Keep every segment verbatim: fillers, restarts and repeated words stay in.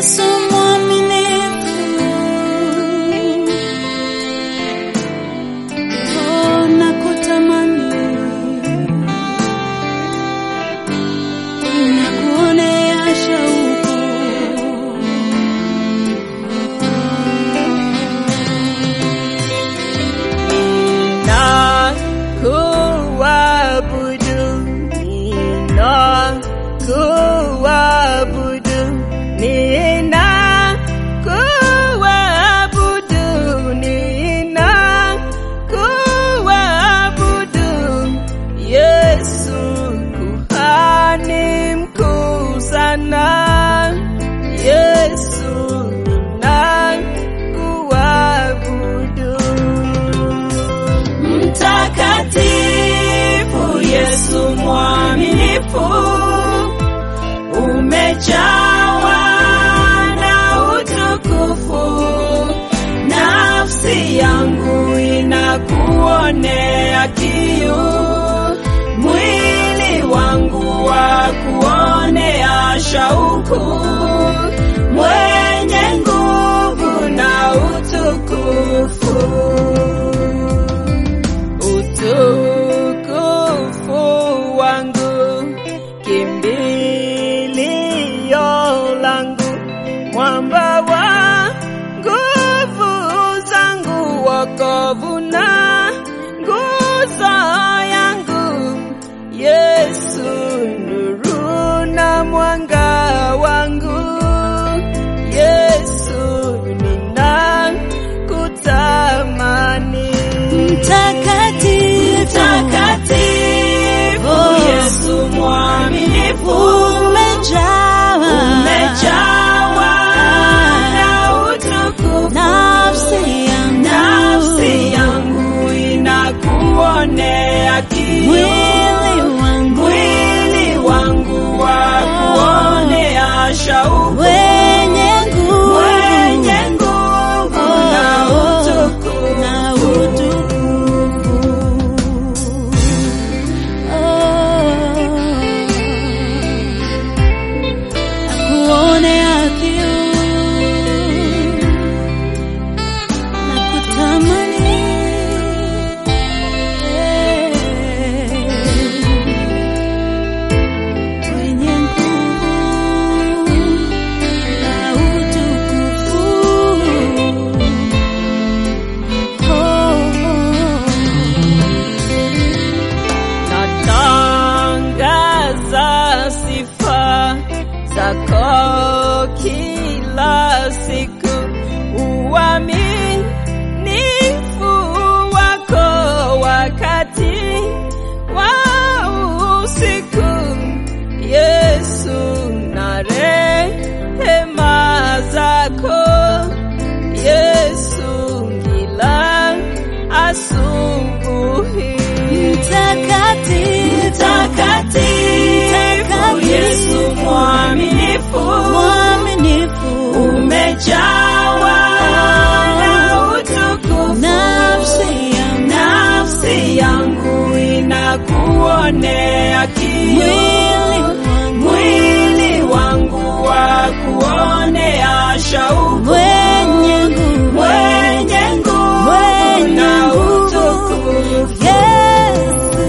Yesu mwaminifu, oh, nakutamani, nakuonea shauku. Yesu mwaminifu, umejawa na utukufu, nafsi yangu inakuonea kiu, mwili wangu wa kuonea shauku, mwenye nguvu na utukufu. Utukufu mwamba wa nguvu zangu, wokovu na nguzo yangu, Yesu nuru na mwanga wangu, Yesu ninakutamani. Mtakatifu, mtakatifu, oh, Yesu mwaminifu, umejawa, umejawa nafsi yangu, nafsi yangu inakuonea kiu, mwili wangu, mwili wangu wa kuonea shauku, wenye nguvu, wenye nguvu na utukufu, na utukufu, oh, nakuonea kiu, zako kila siku, uaminifu wako wakati wa usiku, Yesu na rehema zako, Yesu kila asubuhi. Mtakatifu, mtakatifu, Yesu mwaminifu, mwaminifu, umejawa na utukufu, nafsi yangu, nafsi yangu inakuonea kiu, mwili wangu, mwili wangu wa kuonea shauku, wenye nguvu, mwenye nguvu na utukufu, Yesu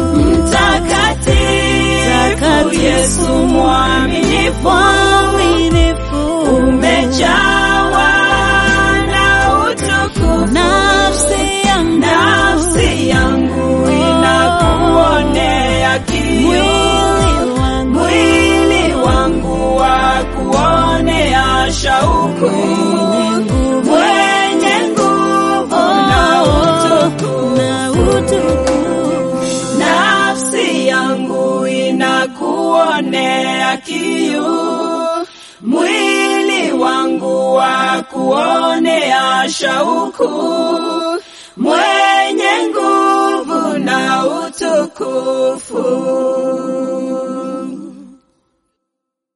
mtakatifu, Yesu mwaminifu, mwaminifu, umejawa na utukufu, nafsi yangu, nafsi yangu inakuonea kiu, mwili wangu, mwili wangu wa kuonea shauku, mwenye nguvu na utukufu, nafsi yangu inakuonea kiu, mwili wangu wa kuonea shauku, mwenye nguvu na utukufu.